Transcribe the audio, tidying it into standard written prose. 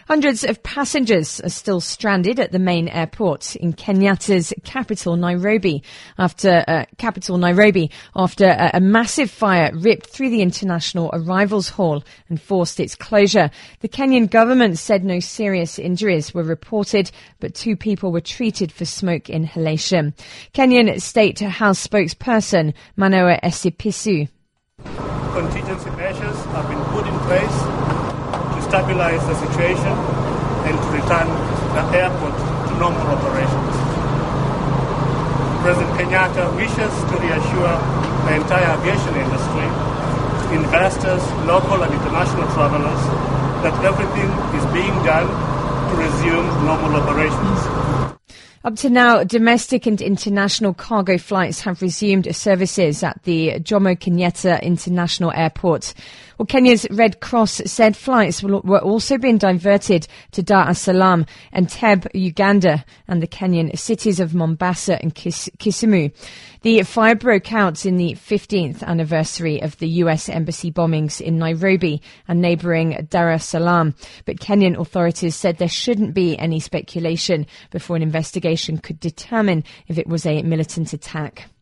Hundreds of passengers are still stranded at the main airport in Kenyatta's capital, Nairobi, after a massive fire ripped through the international arrivals hall and forced its closure. The Kenyan government said no serious injuries were reported, but 2 people were treated for smoke inhalation. Kenyan State House spokesperson Manoa Esipisu. Contingency measures have been put in place to stabilize the situation and to return the airport to normal operations. President Kenyatta wishes to reassure the entire aviation industry, investors, local and international travelers, that everything is being done to resume normal operations. Up to now, domestic and international cargo flights have resumed services at the Jomo Kenyatta International Airport. Well, Kenya's Red Cross said flights were also being diverted to Dar es Salaam, Entebbe, Uganda, and the Kenyan cities of Mombasa and Kisumu. The fire broke out in the 15th anniversary of the US embassy bombings in Nairobi and neighbouring Dar es Salaam. But Kenyan authorities said there shouldn't be any speculation before an investigation could determine if it was a militant attack.